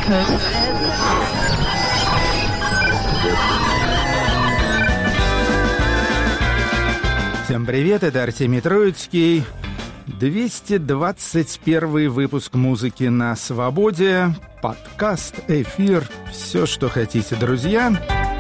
Всем привет, это Артемий Троицкий. 221 выпуск музыки на свободе. Подкаст, эфир, все, что хотите, друзья.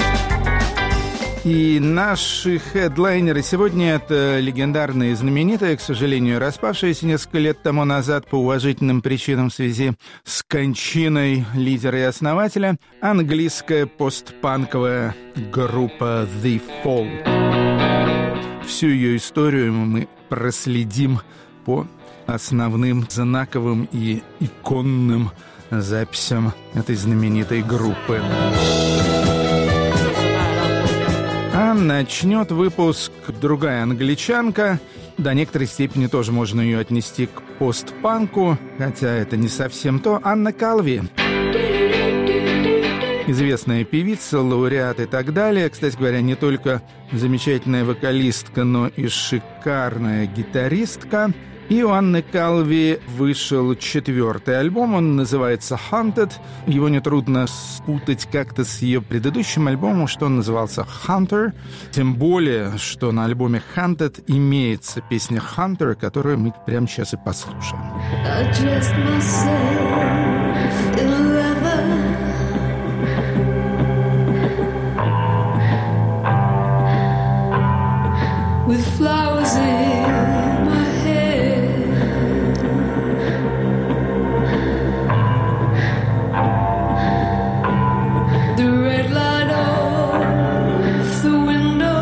И наши хедлайнеры сегодня — это легендарные и знаменитые, к сожалению, распавшиеся несколько лет тому назад по уважительным причинам в связи с кончиной лидера и основателя, английская постпанковая группа The Fall. Всю ее историю мы проследим по основным знаковым и иконным записям этой знаменитой группы. А начнет выпуск другая англичанка. До некоторой степени тоже можно ее отнести к постпанку, хотя это не совсем то. Анна Калви. Известная певица, лауреат и так далее. Кстати говоря, не только замечательная вокалистка, но и шикарная гитаристка. И у Анны Калви вышел 4-й альбом, он называется «Haunted». Его нетрудно спутать как-то с ее предыдущим альбомом, что он назывался «Hunter». Тем более, что на альбоме «Haunted» имеется песня «Hunter», которую мы прямо сейчас и послушаем. With flowers in my hair, the red light off the window,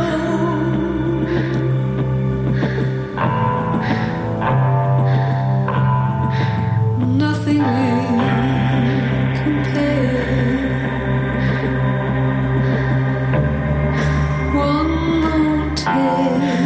nothing will compare. One more taste.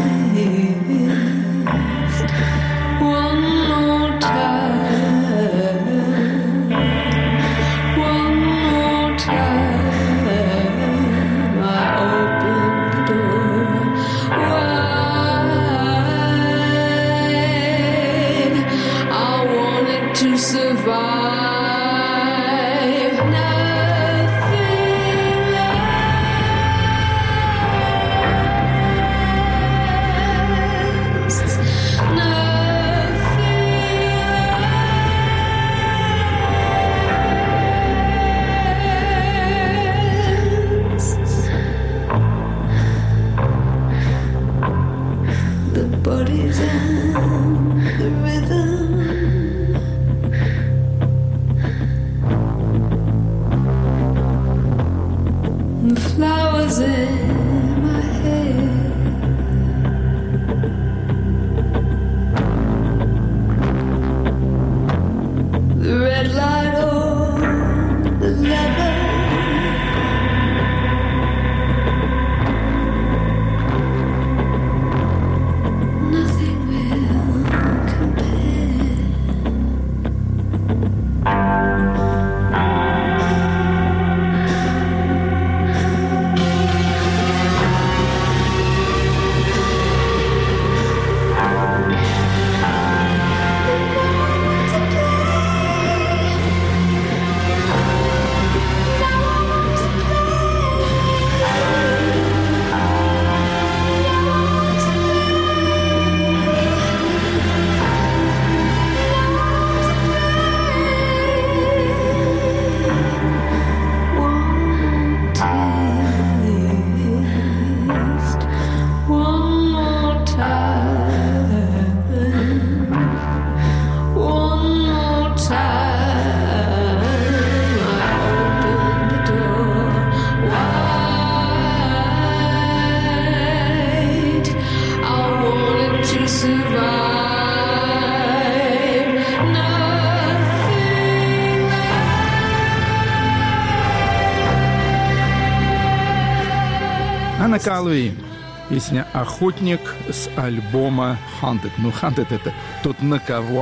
Анна Калви. Песня «Охотник» с альбома «Haunted». Ну, «Haunted» — это тот, на кого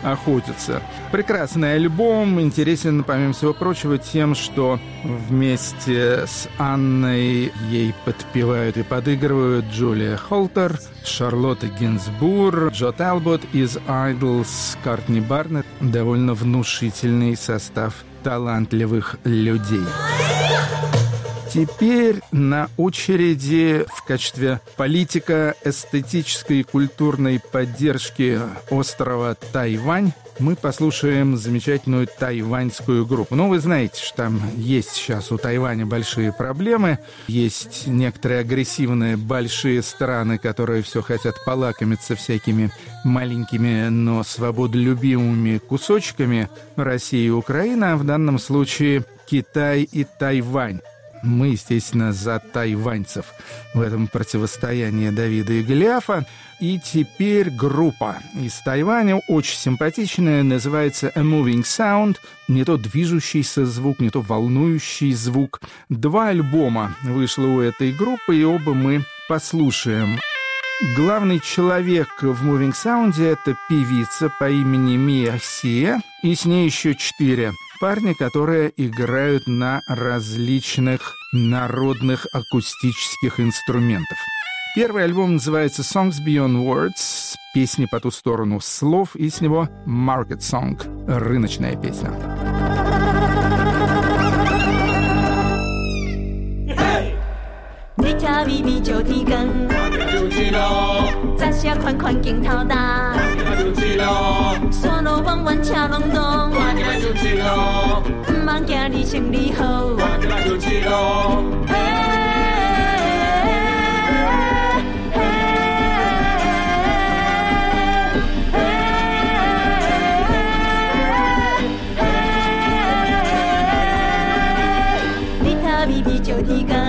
охотятся. Прекрасный альбом, интересен, помимо всего прочего, тем, что вместе с Анной ей подпевают и подыгрывают Джулия Холтер, Шарлотта Гинзбур, Джо Талбот из Idols, Кортни Барнетт. Довольно внушительный состав талантливых людей. Теперь на очереди в качестве политико-эстетической и культурной поддержки острова Тайвань мы послушаем замечательную тайваньскую группу. Ну, вы знаете, что там есть сейчас у Тайваня большие проблемы. Есть некоторые агрессивные большие страны, которые все хотят полакомиться всякими маленькими, но свободолюбивыми кусочками России и Украины, а в данном случае Китай и Тайвань. Мы, естественно, за тайваньцев в этом противостоянии Давида и Голиафа. И теперь группа из Тайваня, очень симпатичная, называется A Moving Sound. Не то движущийся звук, не то волнующий звук. 2 альбома вышло у этой группы, и оба мы послушаем. Главный человек в Moving Sound — это певица по имени Мия Сия, и с ней еще 4 парня, которые играют на различных народных акустических инструментах. Первый альбом называется Songs Beyond Words, песни по ту сторону слов, и с него Market Song, рыночная песня. 你家微微照天光，早些款款镜头大，山路弯弯车隆隆，唔茫惊你心里好。你家微微照天光。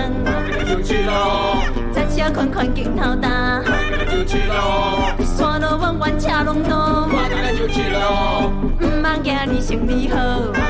早些款款镜头大，山路弯弯车隆隆，唔茫惊你心里好。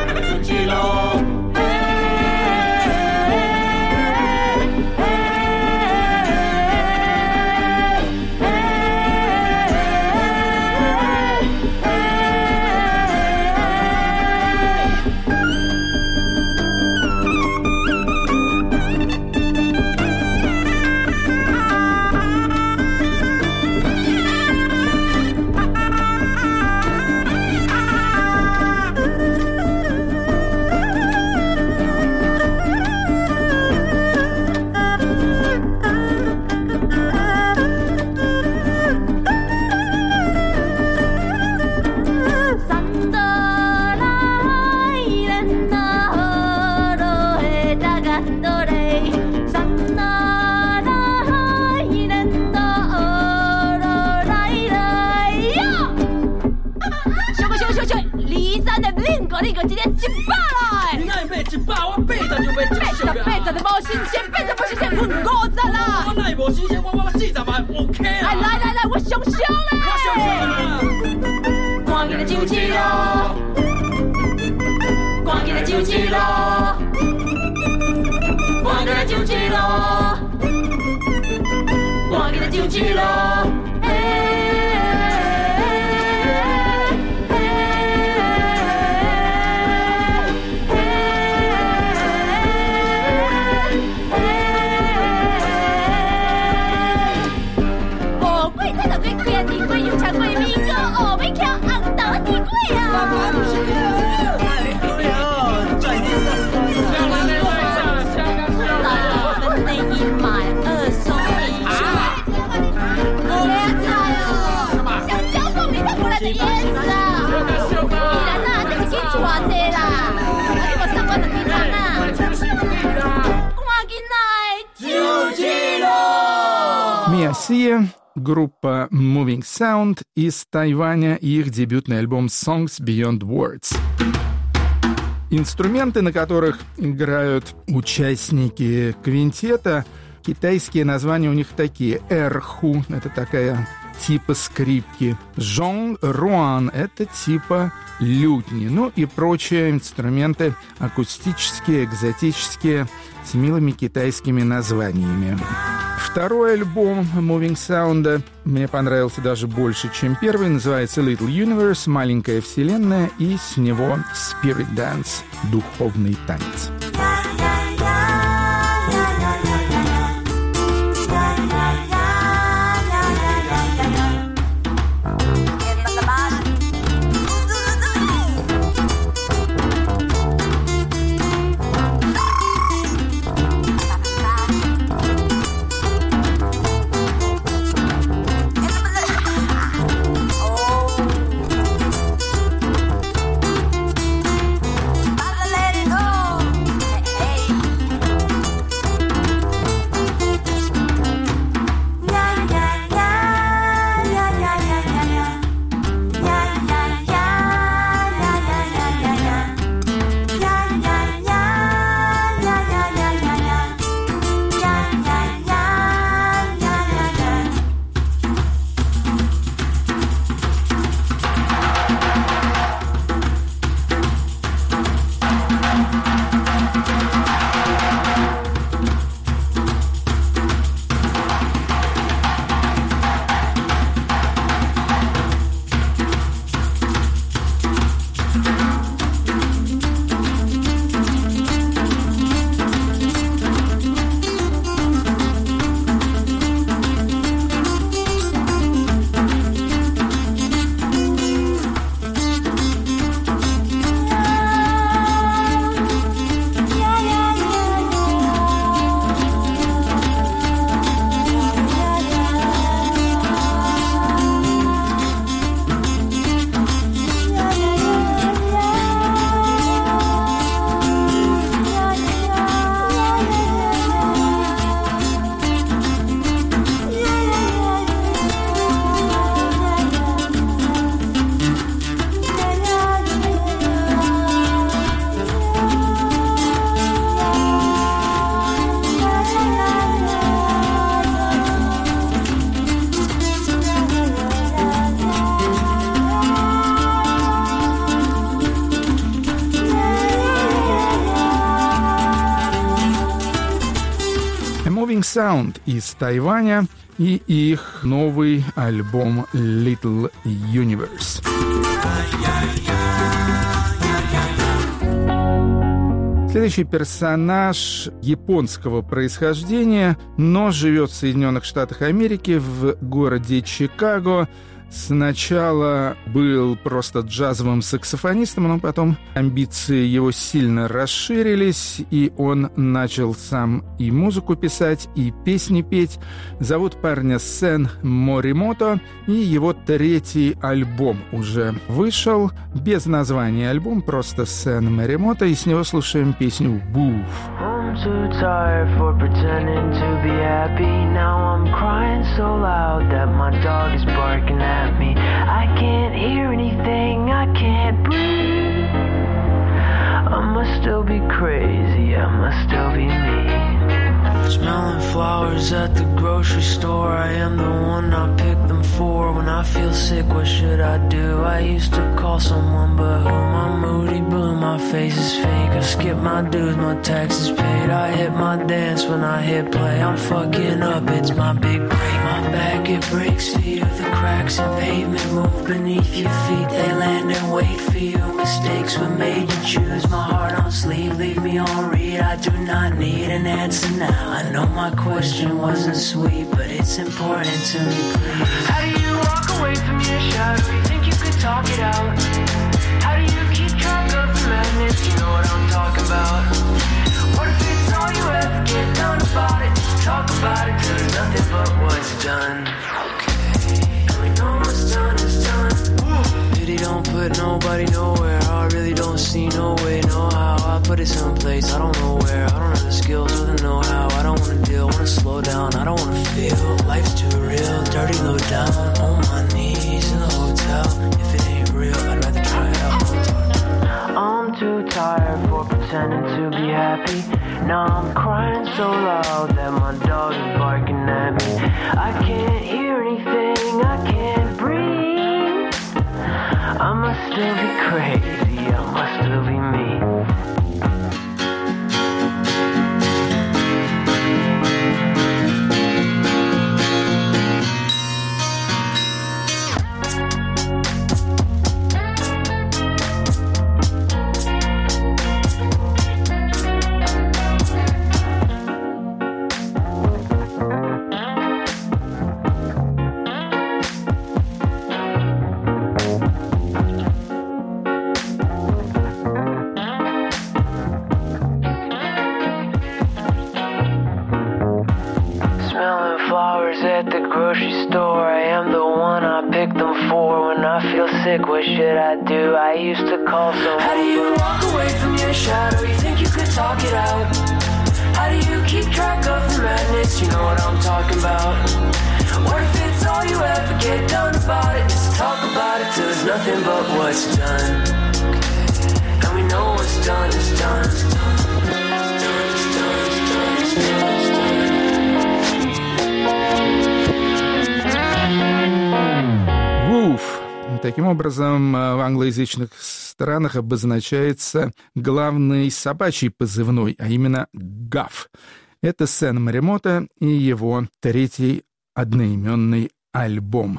你个一日100来，你哪会买100？我80就买80就无新鲜，80不新鲜，论50啦。我哪会无新鲜？我40万 OK 啦。来，我上嘞！我上赶紧来上市咯！赶紧来上市咯！赶紧来上市咯！赶紧来上市咯！ Мия Сия, группа Moving Sound из Тайваня и их дебютный альбом Songs Beyond Words. Инструменты, на которых играют участники квинтета, китайские названия у них такие. Эрху — это такая типа скрипки. Жон Руан — это типа лютни. Ну и прочие инструменты акустические, экзотические, с милыми китайскими названиями. В Второй альбом Moving Sound мне понравился даже больше, чем первый. Называется Little Universe, маленькая вселенная, и с него Spirit Dance, духовный танец. Sound из Тайваня и их новый альбом Little Universe. Следующий персонаж японского происхождения, но живет в Соединенных Штатах Америки, в городе Чикаго. Сначала был просто джазовым саксофонистом, но потом амбиции его сильно расширились, и он начал сам и музыку писать, и песни петь. Зовут парня Сен Моримото, и его третий альбом уже вышел, без названия альбом, просто Сен Моримото, и с него слушаем песню «Woof». I'm too tired for pretending to be happy. Now I'm crying so loud that my dog is barking at me. I can't hear anything, I can't breathe. I must still be crazy, I must still be me. Smelling flowers at the grocery store, I am the one I picked them for. When I feel sick, what should I do? I used to call someone, but who? I'm moody blue, my face is fake. I skip my dues, my taxes paid. I hit my dance when I hit play. I'm fucking up, it's my big break. My back, it breaks for you. The cracks in pavement move beneath your feet. They land and wait for you. Mistakes were made to choose. My heart on sleeve, leave me on read. I do not need an answer now. I know my question wasn't sweet, but it's important to me, please. How do you walk away from your shadow? You think you could talk it out? How do you keep track of the madness? You know what I'm talking about. What if it's all you ever get done about it? Talk about it till there's nothing but what's done. Okay, and we know what's done is done. Pity don't put nobody nowhere. I really don't see no way, no how. I put it someplace, I don't know where. I don't have the skills or the know-how. I don't wanna deal, wanna slow down. I don't wanna feel, life's too real. Dirty low down, on my knees in the hotel. If it ain't real, I'd rather try it out. I'm too tired for pretending to be happy. Now I'm crying so loud that my dog is barking at me. I can't hear anything, I can't breathe. I must still be crazy, I must still be me. sick, what should I do? I used to call someone. How do you walk away from your shadow? You think you could talk it out? How do you keep track of the madness? You know what I'm talking about. What if it's all you ever get done about it? Just talk about it till there's nothing but what's done. And we know what's done is done. Woof. Таким образом, в англоязычных странах обозначается главный собачий позывной, а именно «гаф». Это Сэн Моримото и его третий одноименный альбом.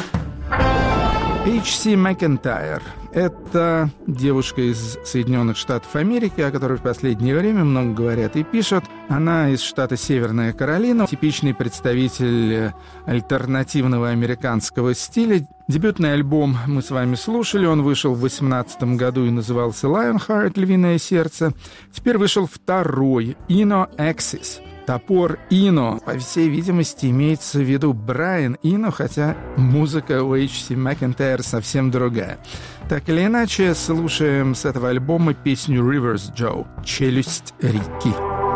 H.C. McEntire — это девушка из Соединенных Штатов Америки, о которой в последнее время много говорят и пишут. Она из штата Северная Каролина, типичный представитель альтернативного американского стиля. Дебютный альбом мы с вами слушали, он вышел в 2018 году и назывался Lionheart, «Львиное сердце». Теперь вышел второй, Eno Axis. Топор Ино, по всей видимости, имеется в виду Брайан Ино, хотя музыка у H.C. McEntire совсем другая. Так или иначе, слушаем с этого альбома песню Rivers Joe «Челюсть реки».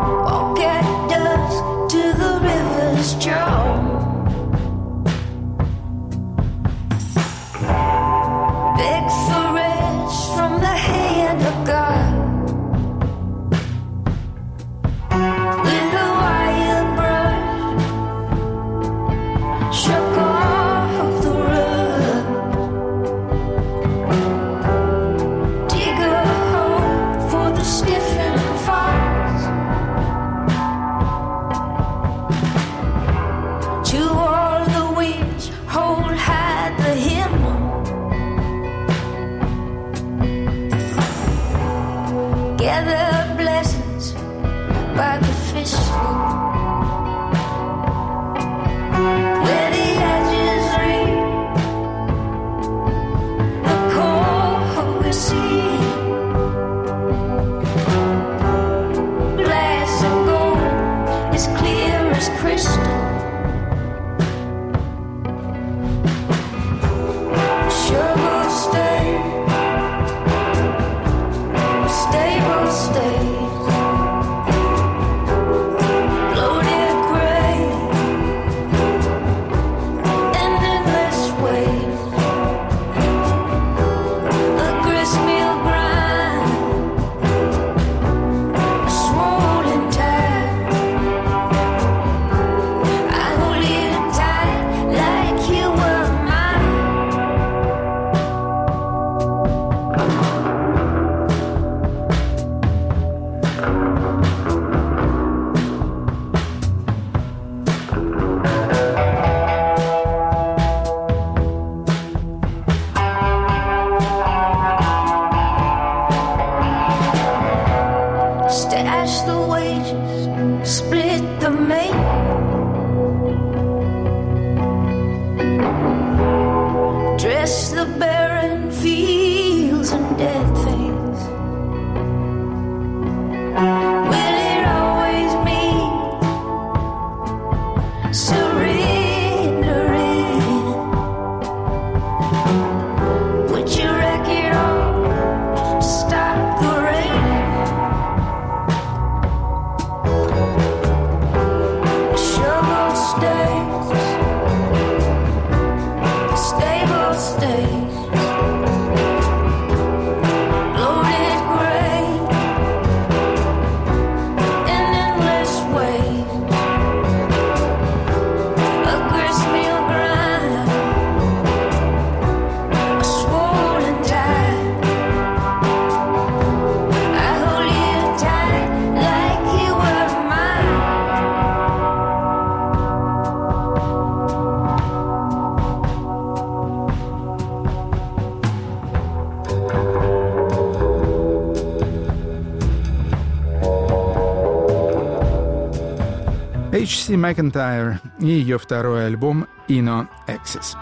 H.C. McEntire и ее второй альбом Eno Axis.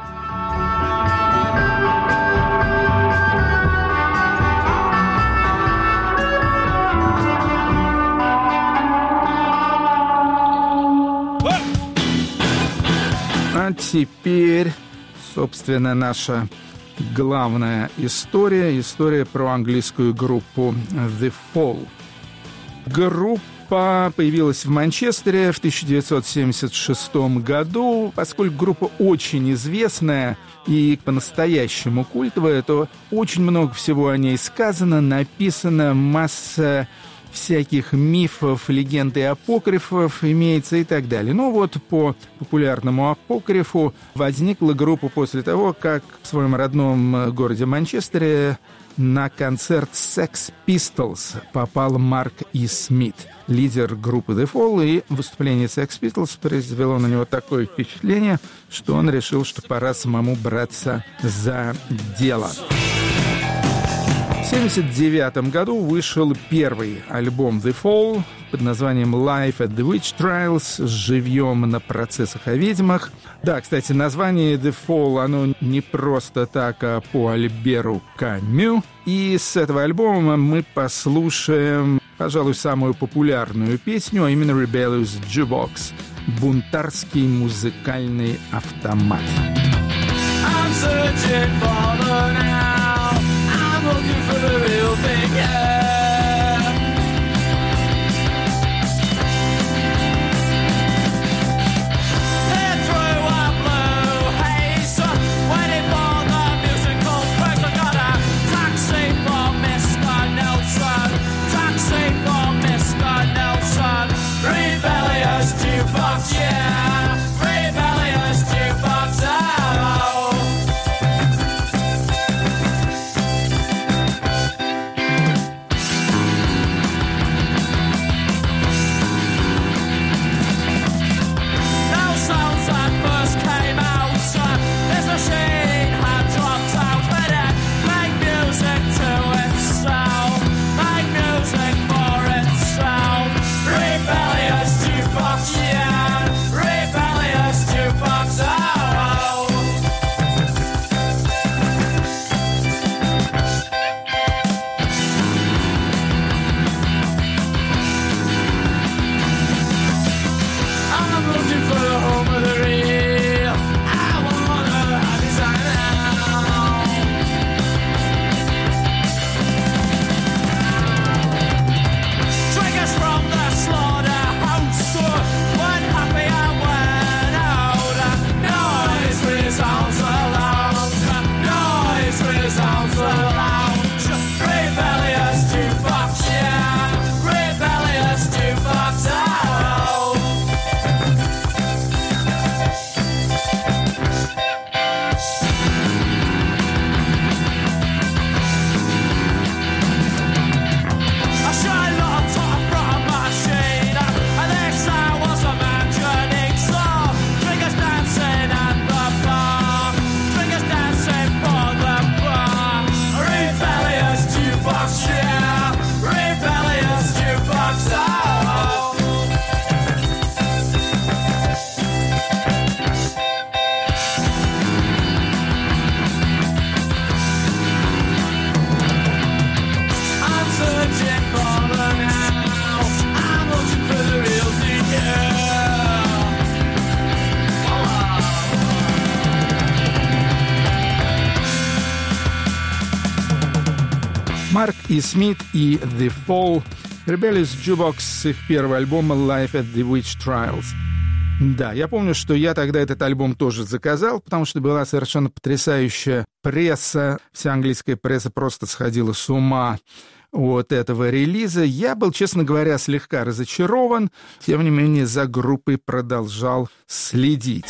А теперь, собственно, наша главная история про английскую группу The Fall. Группа появилась в Манчестере в 1976 году. Поскольку группа очень известная и по-настоящему культовая, то очень много всего о ней сказано, написано, масса всяких мифов, легенд и апокрифов имеется и так далее. Ну вот по популярному апокрифу возникла группа после того, как в своем родном городе Манчестере на концерт Sex Pistols попал Марк И. Смит, лидер группы The Fall, и выступление Sex Pistols произвело на него такое впечатление, что он решил, что пора самому браться за дело. В 1979 году вышел первый альбом The Fall под названием Live at the Witch Trials, «Живьем на процессах о ведьмах». Да, кстати, название The Fall, оно не просто так, а по Альберу Камю. И с этого альбома мы послушаем, пожалуй, самую популярную песню, а именно Rebellious Jukebox, бунтарский музыкальный автомат. I'm searching for the now. I'm looking for the real thing, yeah. Марк И. Смит и The Fall, Rebellious Jukebox, их первый альбом Live at the Witch Trials. Да, я помню, что я тогда этот альбом тоже заказал, потому что была совершенно потрясающая пресса, вся английская пресса просто сходила с ума от этого релиза. Я был, честно говоря, слегка разочарован, тем не менее за группой продолжал следить.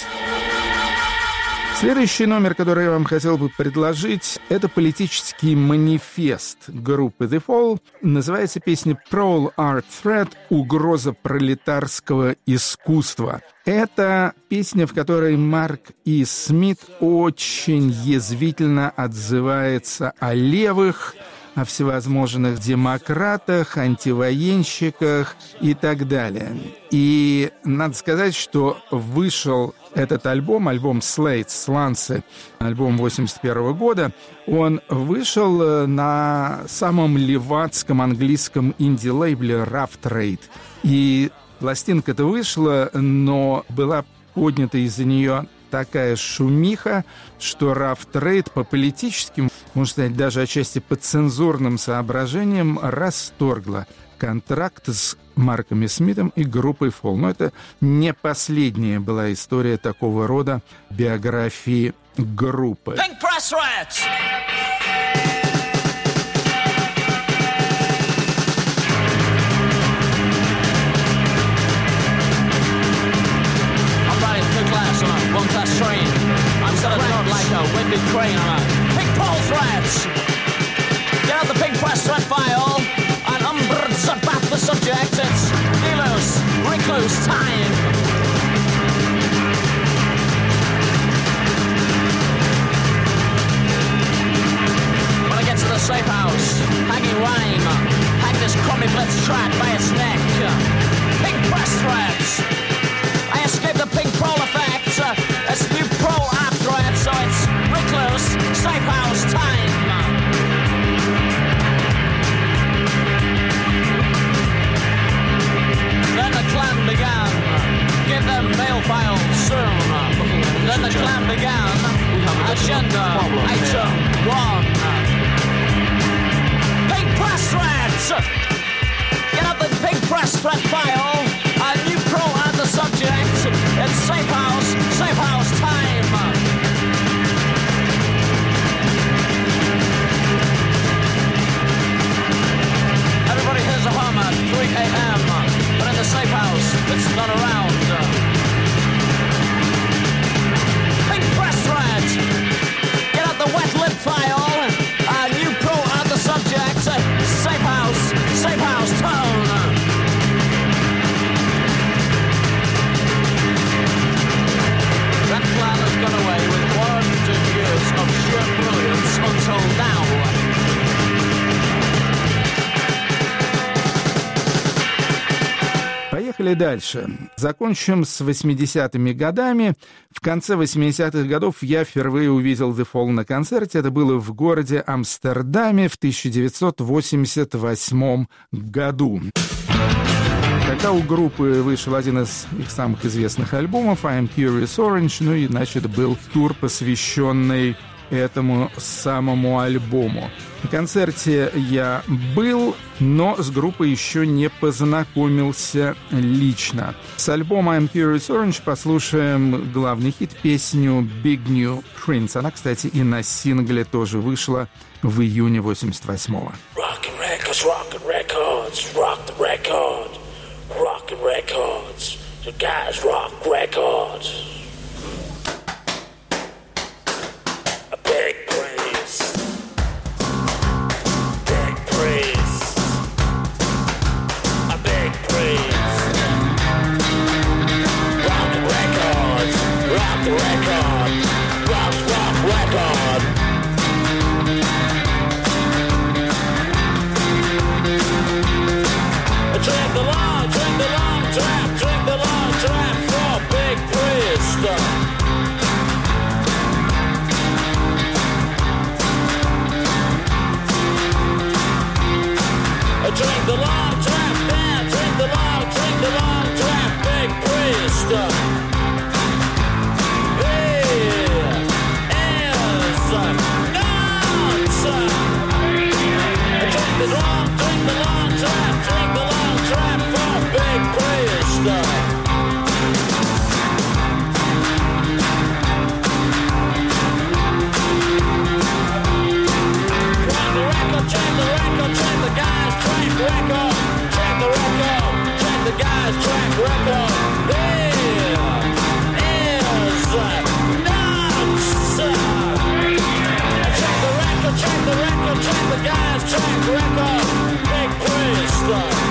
Следующий номер, который я вам хотел бы предложить, это политический манифест группы The Fall. Называется песня «Prowl Art Threat. Угроза пролетарского искусства». Это песня, в которой Марк И. Смит очень язвительно отзывается о левых, о всевозможных демократах, антивоенщиках и так далее. И надо сказать, что вышел этот альбом «Сланцы», альбом 1981 года, он вышел на самом левацком английском инди-лейбле Rough Trade. И пластинка-то вышла, но была поднята из-за нее такая шумиха, что Rough Trade по политическим, можно сказать, даже отчасти по цензурным соображениям расторгла контракт с Марком Смитом и группой Fall. Но это не последняя была история такого рода биографии группы. Pink Press Riots! One class train. I'm set up like a winded crane on a pink pole threads. Get out the pink press thread file and about the subject. It's Delos, Recluse time. When I get to the safe house, hanging rhyme, hang this crummy blitz track by its neck. Pink press threads. I escaped the pink pole effect. It's new pole after it, so it's Recluse, safe house time. Then the clan began. Give them mail files soon. Then the clan began. Agenda item 1. Pink press threads. Get up the pink press thread file. A new pro and the subject. It's safe house time. Everybody hears a hum at 3 a.m. But in the safe house, it's not around. Pink press thread. Get out the wet lip file. A new pro and the subject. Safe house tone. That plan has gone away with 100 years of sheer brilliance until now. Поехали дальше. Закончим с 80-ми годами. В конце 80-х годов я впервые увидел The Fall на концерте. Это было в городе Амстердаме в 1988 году. Когда у группы вышел один из их самых известных альбомов «I'm Curious Orange», ну и, значит, был тур, посвященный этому самому альбому. На концерте я был, но с группой еще не познакомился лично. С альбома «I'm Curious Orange» послушаем главный хит, песню «Big New Prince». Она, кстати, и на сингле тоже вышла в июне 88-го. Rockin' records, rockin' records, rock the record. Rockin' records, the guys rock records. A big praise, big praise, a big praise. Rockin' records, rock the record, rock record. Drink the long trap for big priest. Drink the long trap down, drink the long trap, big priest. Drink the long trap for big priest. Check the guy's track record. Check the guy's track record. There is nuts. Check the guy's track record. Big priest.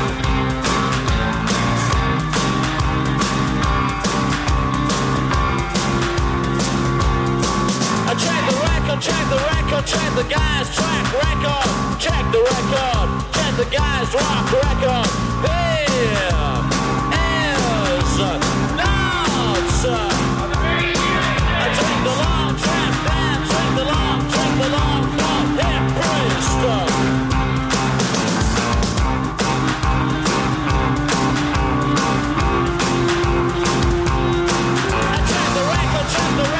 Check the guy's track record. Check the guy's rock record. Here is nuts. Drink the long trap down, drink the long hip priest. Check the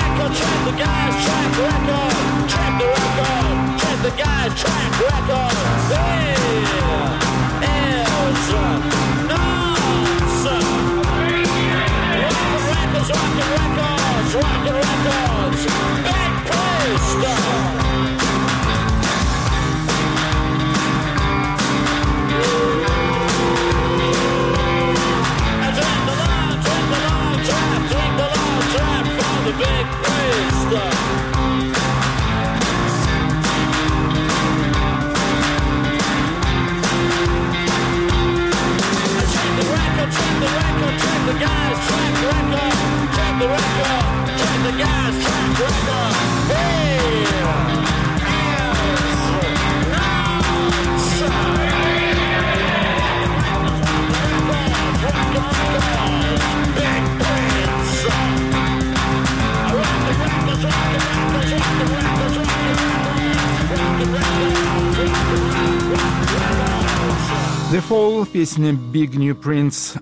The Fall, песня Big New Prince,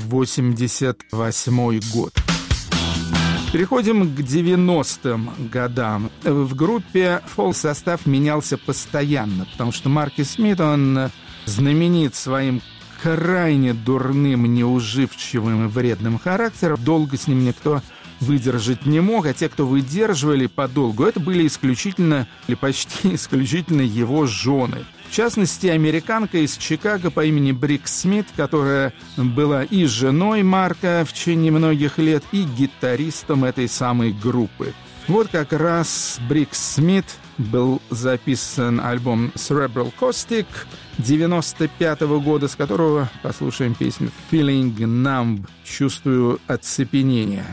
88 год. Переходим к 90-м годам. В группе Fall состав менялся постоянно, потому что Маркус Смит, он знаменит своим крайне дурным, неуживчивым и вредным характером. Долго с ним никто выдержать не мог, а те, кто выдерживали подолгу, это были исключительно или почти исключительно его жены. В частности, американка из Чикаго по имени Брикс Смит, которая была и женой Марка в течение многих лет, и гитаристом этой самой группы. Вот как раз Брикс Смит был записан альбом Cerebral Caustic 95 года, с которого послушаем песню Feeling Numb, чувствую оцепенение.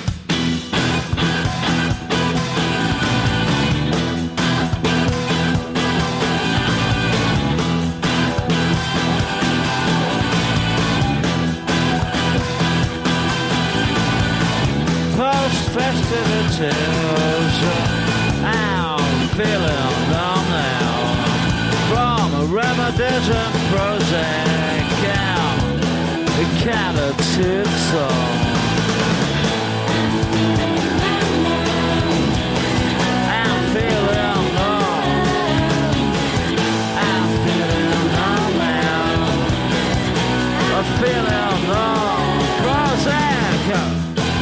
Festivities, I'm feeling numb now. From a reminiscent Prozac out, it kinda tips on. I'm feeling numb. I'm feeling numb now. I'm feeling numb. Prozac out.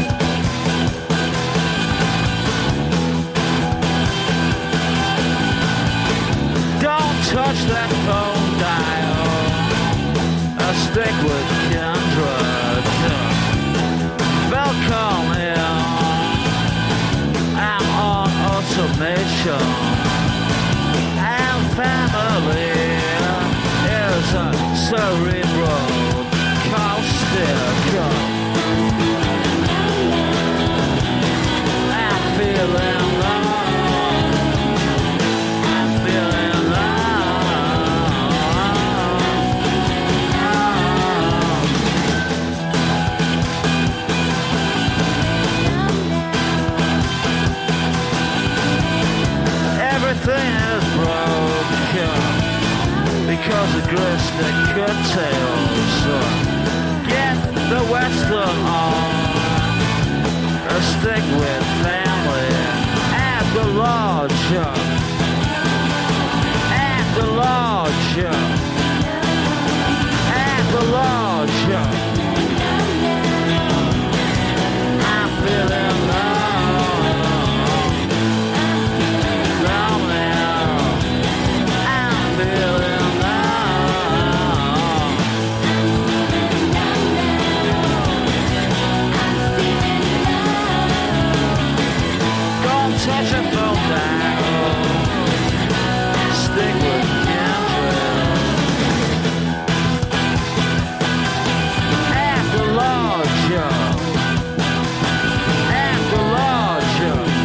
Touch that phone dial. I stick with Kendra. Welcome in. I'm on automation. And family is a cerebral caustic. I'm feeling low. Everything is broken because of grist that curtails. Get the Western on, or stick with family. At the lodge, at the lodge, at the lodge. I'm feeling low. Touch a phone dial. Stick with Kendra. At the lodge. At the lodge.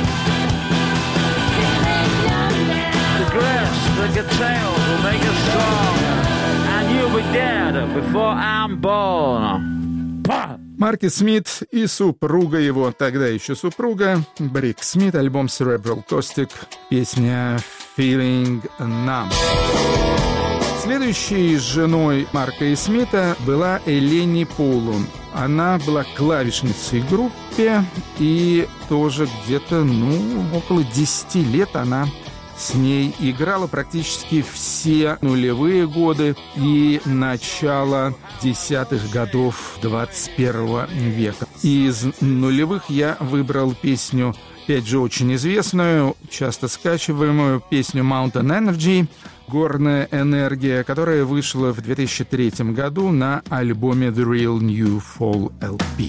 The grass, the guitar will make us strong. And you'll be dead before I'm born. Маркус Смит и супруга его, тогда еще супруга, Брикс Смит, альбом Cerebral Caustic, песня Feeling Numb. Следующей женой Марка и Смита была Элени Полун. Она была клавишницей в группе, и тоже где-то, около 10 лет она с ней играла практически все нулевые годы и начало десятых годов 21 века. Из нулевых я выбрал песню, опять же, очень известную, часто скачиваемую песню Mountain Energy, «Горная энергия», которая вышла в 2003 году на альбоме The Real New Fall LP.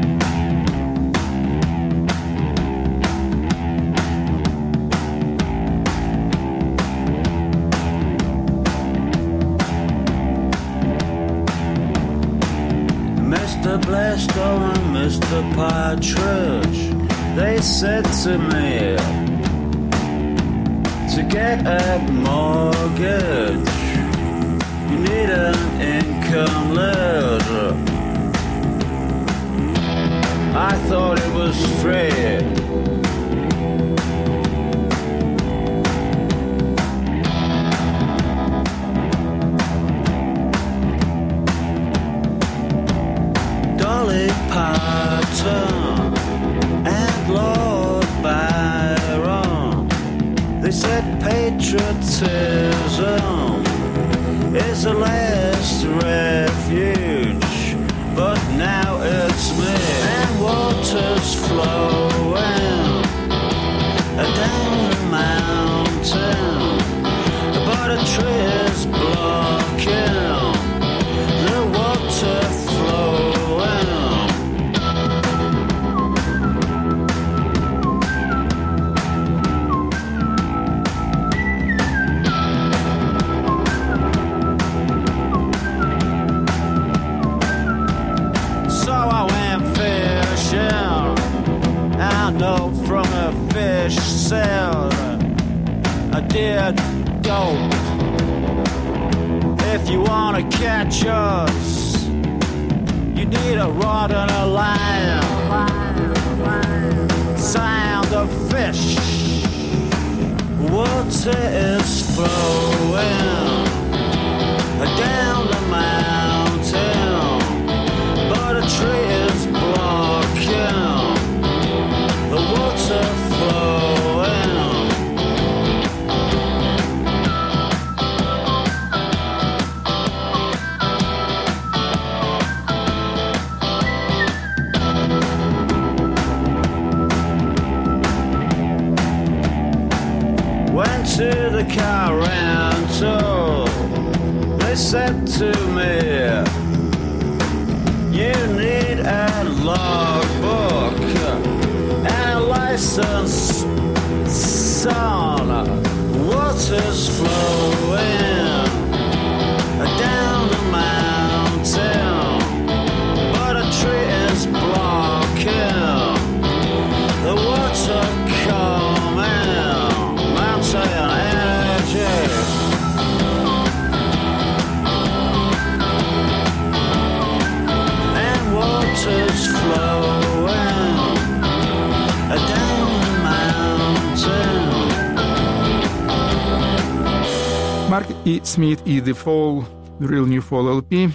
Mr. Blasto and Mr. Partridge, they said to me, to get a mortgage, you need an income letter. I thought it was free. Martin and Lord Byron. They said patriotism is the last refuge, but now it's me. And water's flowing down the mountain, but a tree is blocking the water flowing. So I went fishing, I know from a fish cell I did dope. If you wanna catch us, you need a rod and a line. Sound of fish, water is flowing down the mountain, but a tree is blocking the water flowing. Went to the car rental. They said to me, you need a logbook and a license, son. Water's flowing down the mountain, but a tree is blocking the water coming. Mountain energy. And water's flowing down the mountain. Марк И. Смит и The Fall, Real New Fall LP,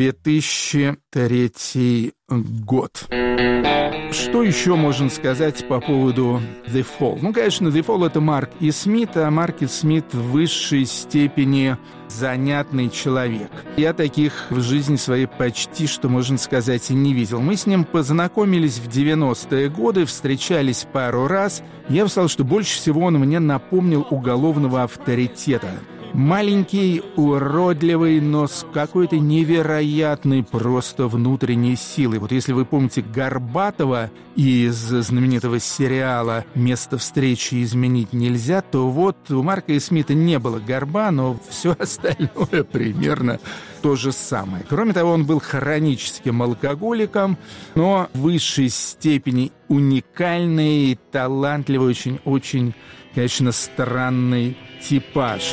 2003 год. Что еще можно сказать по поводу The Fall? Ну, конечно, The Fall — это Марк И. Смит, а Марк И. Смит в высшей степени занятный человек. Я таких в жизни своей почти, что можно сказать, и не видел. Мы с ним познакомились в 90-е годы, встречались пару раз. Я бы сказал, что больше всего он мне напомнил уголовного авторитета. Маленький, уродливый, но с какой-то невероятной просто внутренней силой. Вот если вы помните Горбатова из знаменитого сериала «Место встречи изменить нельзя», то вот у Марка И. Смита не было горба, но все остальное примерно то же самое. Кроме того, он был хроническим алкоголиком, но в высшей степени уникальный, талантливый, очень, конечно, странный типаж.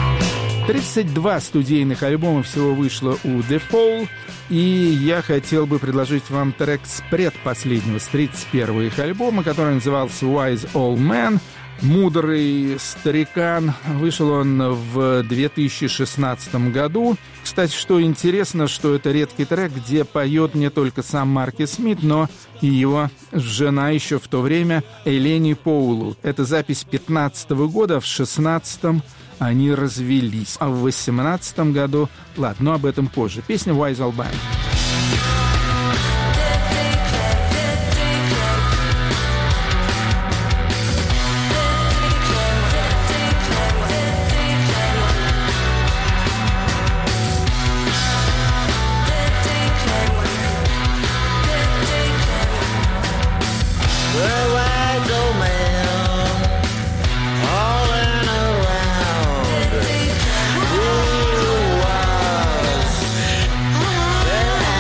32 студийных альбома всего вышло у The Fall, и я хотел бы предложить вам трек с предпоследнего, с 31-го их альбома, который назывался «Wise Old Man», «Мудрый старикан». Вышел он в 2016 году. Кстати, что интересно, что это редкий трек, где поет не только сам Марк И. Смит, но и его жена еще в то время Элени Поулу. Это запись 15 года, в 16-м они развелись. А в 18-м году... Ладно, но об этом позже. Песня «Wise Old Man». Yeah.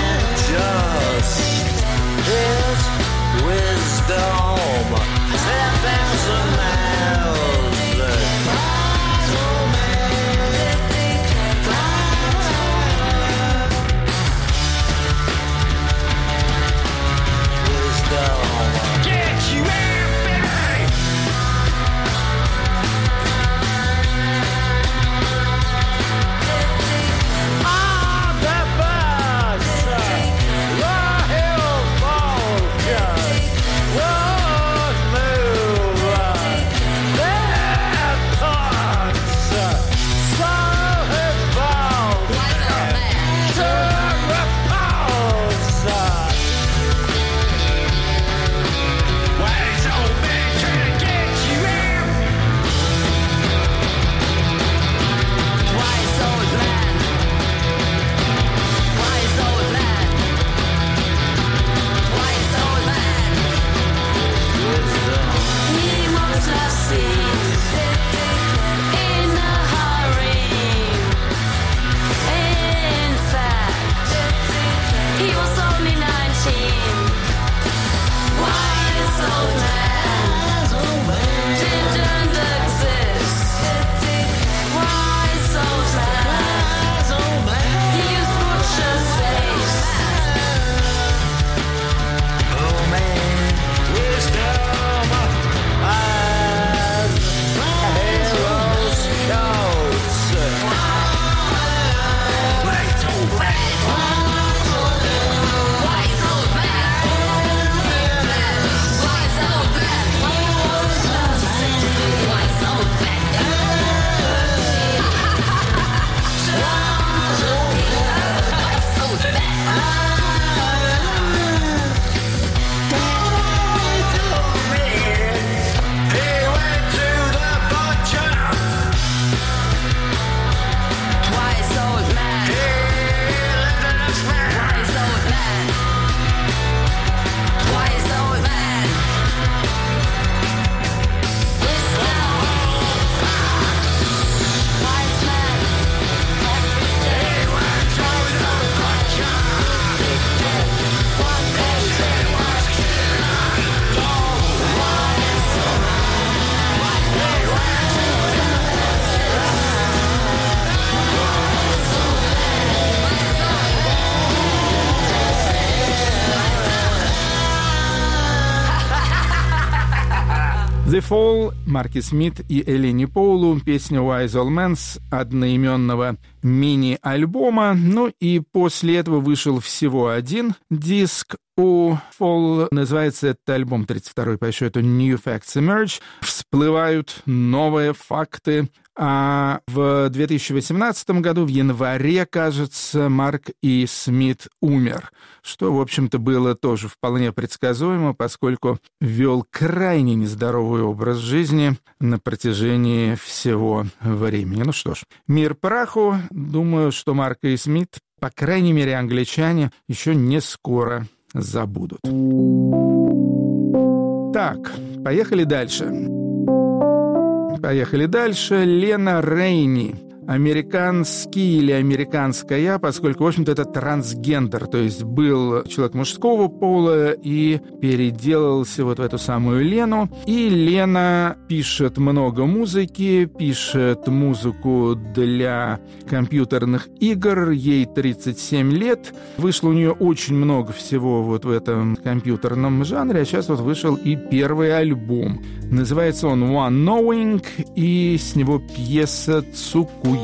The Fall, Марки Смит и Элени Поулу, песня Wise Old Man с одноименного мини-альбома. Ну и после этого вышел всего один диск у Fall. Называется этот альбом, 32-й по счету, New Facts Emerge. Всплывают новые факты. А в 2018 году, в январе, кажется, Марк И. Смит умер, что, в общем-то, было тоже вполне предсказуемо, поскольку вел крайне нездоровый образ жизни на протяжении всего времени. Ну что ж, мир праху. Думаю, что Марк И. Смит, по крайней мере, англичане, еще не скоро забудут. Так, поехали дальше. Поехали дальше. Лена Рейни. Американский или американская, поскольку, в общем-то, это трансгендер, то есть был человек мужского пола и переделался вот в эту самую Лену. И Лена пишет много музыки, пишет музыку для компьютерных игр, ей 37 лет. Вышло у нее очень много всего вот в этом компьютерном жанре, а сейчас вот вышел и первый альбом. Называется он One Knowing, и с него пьеса «Цукуйоми».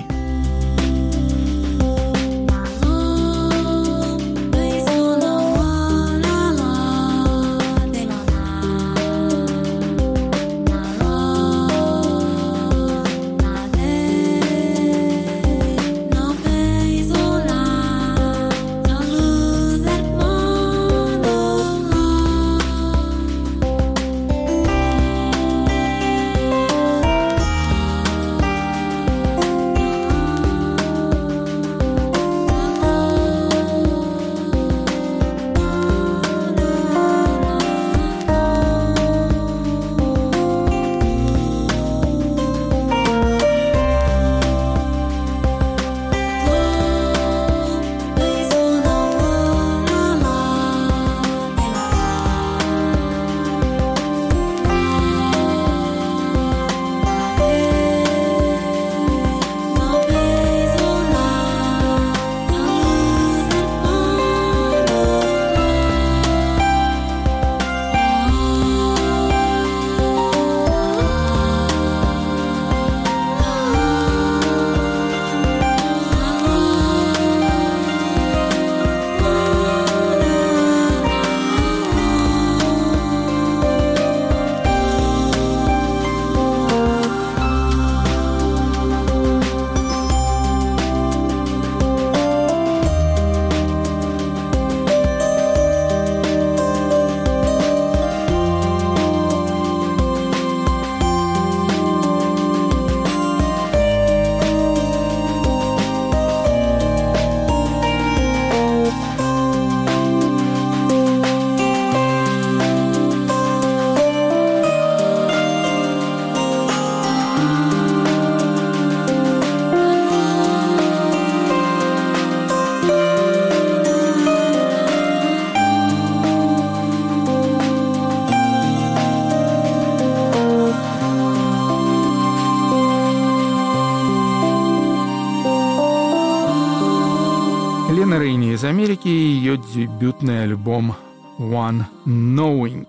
Лена Рейни из Америки и ее дебютный альбом One Knowing.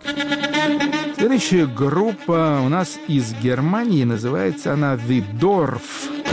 Следующая группа у нас из Германии, называется она The Dorf.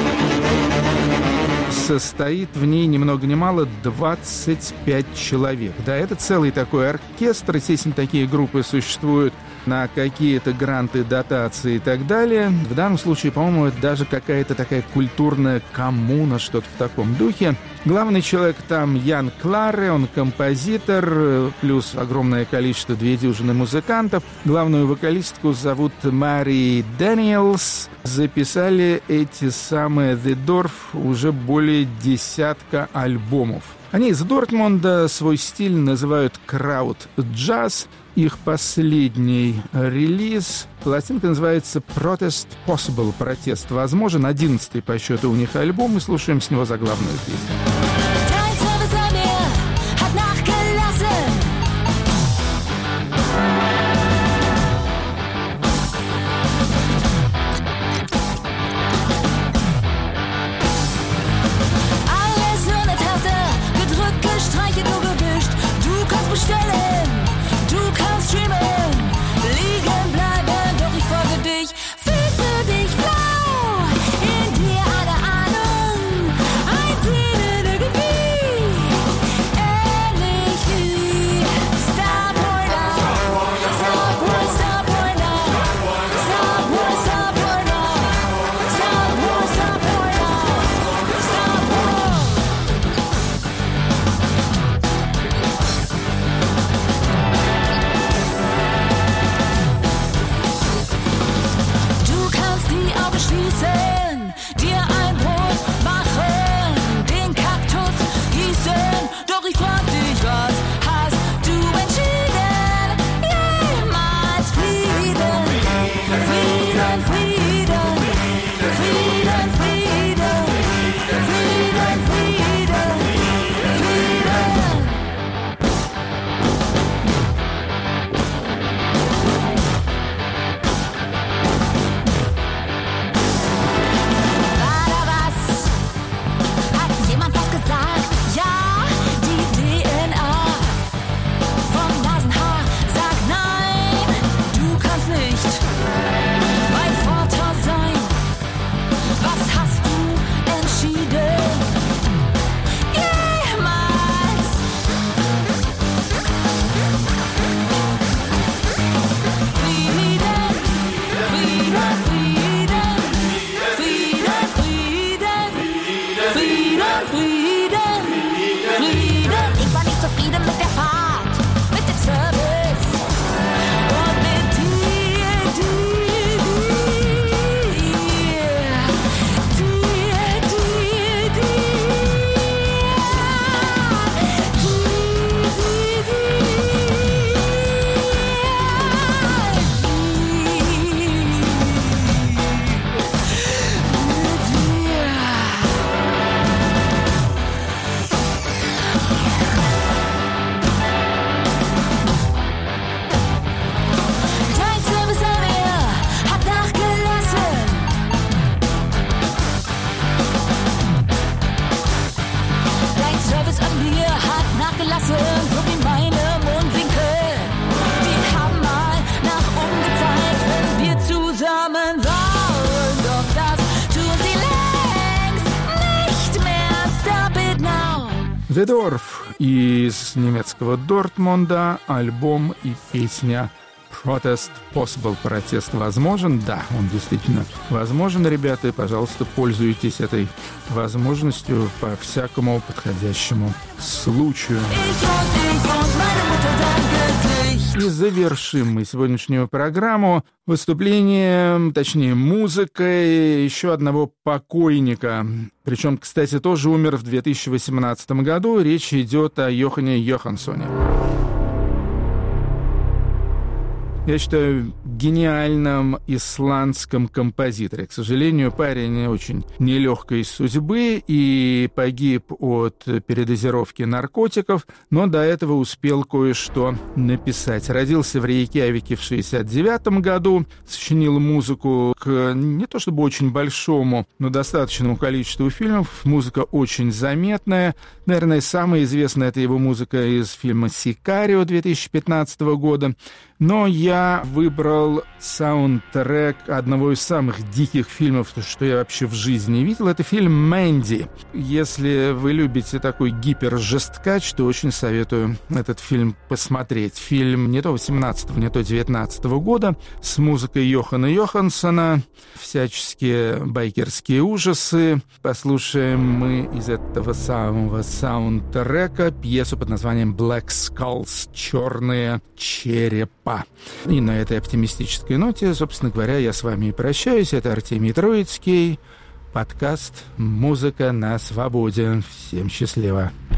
Состоит в ней ни много ни мало 25 человек. Да, это целый такой оркестр. Естественно, такие группы существуют на какие-то гранты, дотации и так далее. В данном случае, по-моему, это даже какая-то такая культурная коммуна, что-то в таком духе. Главный человек там Ян Кларе, он композитор, плюс огромное количество, 2 дюжины музыкантов. Главную вокалистку зовут Мари Дэниелс. Записали эти самые The Dorf уже более 10 альбомов. Они из Дортмунда, свой стиль называют крауд-джаз. Их последний релиз, пластинка называется Protest Possible, протест возможен, 11-й по счету у них альбом, мы слушаем с него заглавную песню. Du kannst streamen, liegen bleiben, doch ich Frieden, Frieden, Frieden. Ich war nicht zufrieden mit der Fahrt, mit dem Service und mit so wie meine Mundwinkel. Die haben mal nach oben gezeigt, wenn wir zusammen waren. Doch das tun sie längst nicht mehr. Stop it now. The Dorf из немецкого Дортмунда, альбом и песня Protest Possible. Протест возможен? Да, он действительно возможен, ребята. И, пожалуйста, пользуйтесь этой возможностью по всякому подходящему случаю. И завершим мы сегодняшнюю программу выступлением, точнее, музыкой еще одного покойника. Причем, кстати, тоже умер в 2018 году. Речь идет о Йохане Йоханссоне. Я считаю, гениальном исландском композиторе. К сожалению, парень очень нелегкой судьбы и погиб от передозировки наркотиков, но до этого успел кое-что написать. Родился в Рейкьявике в 1969 году, сочинил музыку к не то чтобы очень большому, но достаточному количеству фильмов. Музыка очень заметная. Наверное, самая известная — это его музыка из фильма «Сикарио» 2015 года. Но я выбрал саундтрек одного из самых диких фильмов, что я вообще в жизни видел. Это фильм «Мэнди». Если вы любите такой гипержесткач, то очень советую этот фильм посмотреть. Фильм не то 18-го, не то 19-го года с музыкой Йохана Йоханссона, всяческие байкерские ужасы. Послушаем мы из этого самого саундтрека пьесу под названием «Black Skulls» — «Черные черепа». И на этой оптимистической ноте, собственно говоря, я с вами прощаюсь. Это Артемий Троицкий, подкаст «Музыка на свободе». Всем счастливо.